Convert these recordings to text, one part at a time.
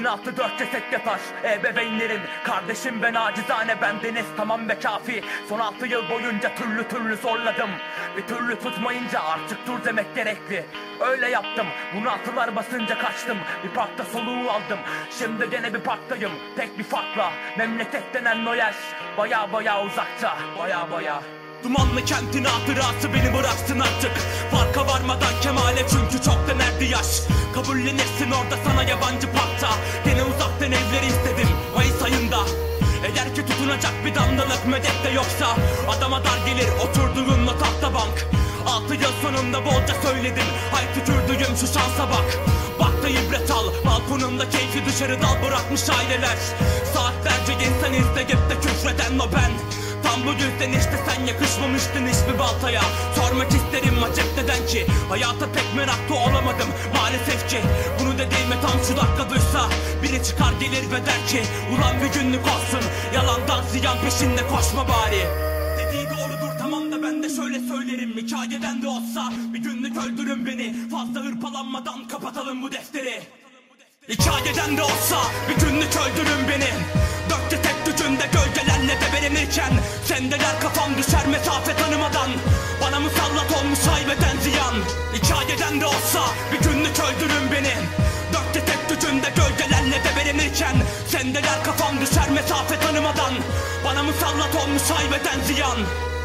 altı dört ceset yatar ebeveynlerin. Kardeşim ben acizane, bendeniz tamam ve kafi. Son 6 yıl boyunca türlü zorladım. Bir türlü tutmayınca artık dur demek gerekli. Öyle yaptım, bunu atılar basınca kaçtım. Bir parkta soluğu aldım, şimdi gene bir parktayım. Tek bir farkla, memleket denen o yer baya uzakta, baya. Dumanlı kentin hatırası beni bıraksın artık. Farka varmadan kemale, çünkü çoktan erdi yaş. Kabullenirsin orada sana yabancı parkta. Gene uzaktan evleri istedim Mayıs ayında. Eğer ki tutunacak bir damlalık medet de yoksa, adama dar gelir oturduğun o tahta bank. 6 yıl sonunda bolca söyledim, hay tükürdüğüm şu şansa bak. Bak da ibret al, balkonumda keyfi dışarı dal bırakmış aileler. Saatlerce insan izleyip de küfreden o ben. Tam bu yüzden işte sen yakışmamıştın hiçbir baltaya. Sormak isterim acep neden ki hayata pek meraklı olamadım maalesef ki. Bunu dediğime tam şu dakika duysa biri çıkar gelir ve der ki ulan bir günlük olsun, yalandan ziyan peşinde koşma bari. Dediği doğrudur tamam da ben de şöyle söylerim, hikayeden de olsa bir günlük öldürün beni. Fazla hırpalanmadan kapatalım bu defteri. Hikayeden de olsa bir günlük öldürün beni. Dörtte tek gücünde gölgelerle debelenirken, sendeler kafam düşer mesafe tanımadan. Bana musallat olmuş haybeden ziyan. Hikayeden de olsa bir günlük öldürün beni. Dörtte tek gücünde gölgelerle debelenirken, sendeler kafam düşer mesafe tanımadan. Bana musallat olmuş haybeden ziyan.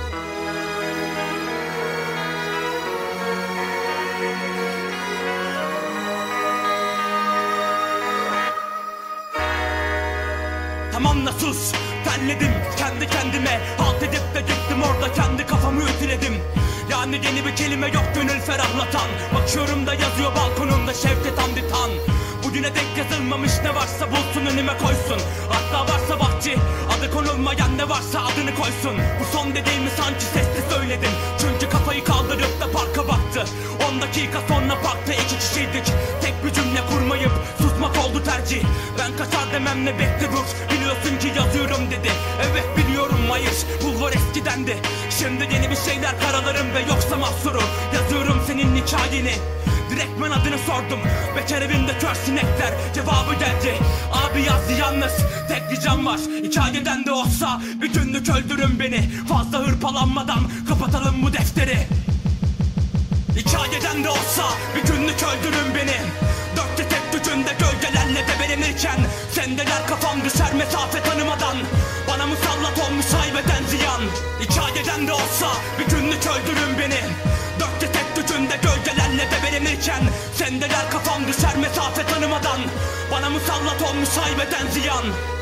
Tamam da sus, terledim kendi kendime. Halt edip de gittim orada kendi kafamı ütüledim. Yani yeni bir kelime yok gönül ferahlatan. Bakıyorum da yazıyor balkonunda Şevket Hamdi Tan. Bugüne denk yazılmamış ne varsa bulsun önüme koysun. Hatta varsa bahçe, adı konulmayan ne varsa adını koysun. Bu son dediğimi sanki sesli söyledim, çünkü kafayı kaldırıp da parka baktı. 10 dakika sonra parkta 2 kişiydik. Tek bir cümle kurmayıp susmak oldu tercih. Ben kaçar dememle bekle dur, biliyorsun ki yazıyorum dedi. Evet biliyorum hayır, bulvar eskidendi. Şimdi yeni bir şeyler karalarım ve yoksa mahsuru. Yazıyorum senin hikayeni. Direktmen adını sordum, bekar evinde kör sinekler. Cevabı geldi, abi yazdı yalnız tek ricam var. Hikayeden de olsa bir günlük öldürün beni. Fazla hırpalanmadan kapatalım bu defteri. Hikayeden de olsa bir günlük öldürün beni. Dörtte tek gücünde gölgelerle debelenirken, sendeler kafam düşer mesafe tanımadan. Bana musallat olmuş haybeden ziyan. Hikayeden de olsa bir günlük öldürün beni. Dörtte tek gücünde gölgelerle debelenirken, sendeler kafam düşer mesafe tanımadan. Bana musallat olmuş haybeden ziyan.